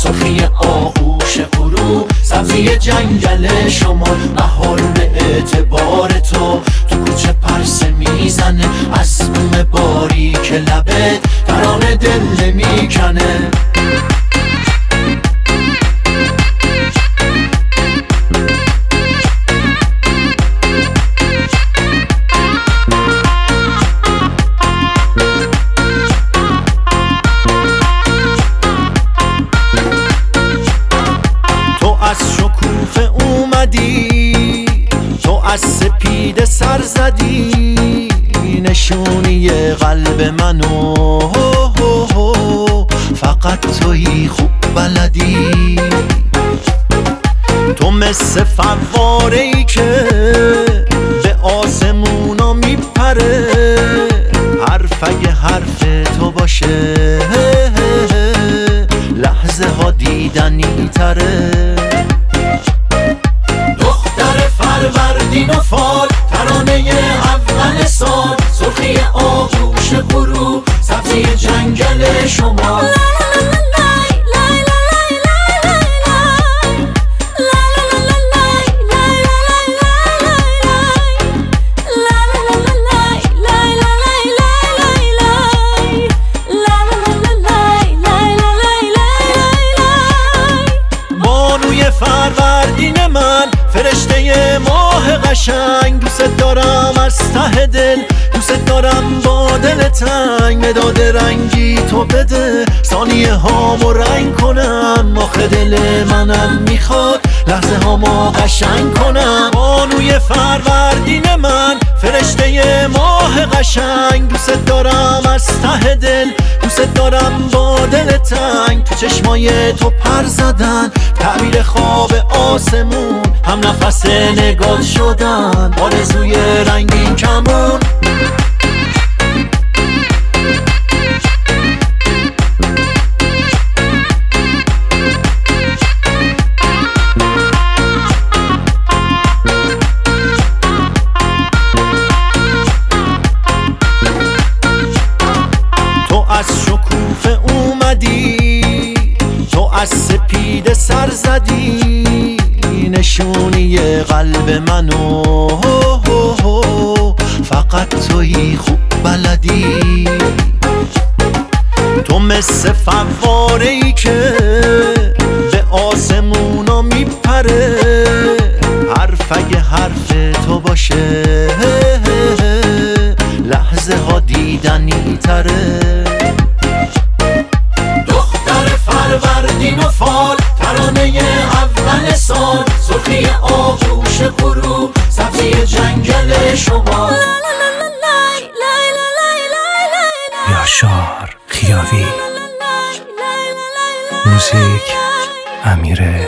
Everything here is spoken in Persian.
سرخی آغوش غروب، سبزی جنگل شمال، بهار به اعتبار تو کوچه پرسه میزنه، از بوم باریک لبت ترانه دل میکنه. تو از سپیده سر زدی، نشونی قلب منو، فقط تویی خوب بلدی. تو مثل فواره‌ای که به آسمونا میپره، حرف اگه حرف تو باشه لحظه ها دیدنی تره. فروردین و فال، ترانه اول سال، سرخی آغوش غروب، سبزی جنگل شمال. بانوی فروردین من، فرشته ماه قشنگ، دوست دارم از ته دل، دوست دارم با دل تنگ. مداد رنگی تو بده، ثانیه هامو رنگ کنم، آخه دل منم میخواد لحظه هامو قشنگ کنم. بانوی فروردین من، فرشته ماه قشنگ، دوست دارم از ته دل، دوست دارم با دل تنگ. تو چشمای تو پر زدن، تعبیر خواب آسمون، هم نفس نگات شدن، آرزوی رنگین کمون. تو از شکوفه اومدی، تو از سپیده سر زدی، نشونی قلب منو، فقط تویی خوب بلدی. تو مثل فواره‌ای که به آسمونا میپره، حرف اگه حرف تو باشه لحظه ها دیدنی تره. دختر فروردین و فال، ترانه اول سال، سرخی آغوش غروب، سبزی جنگل شمال. یاشار خیاوی، موزیک امیر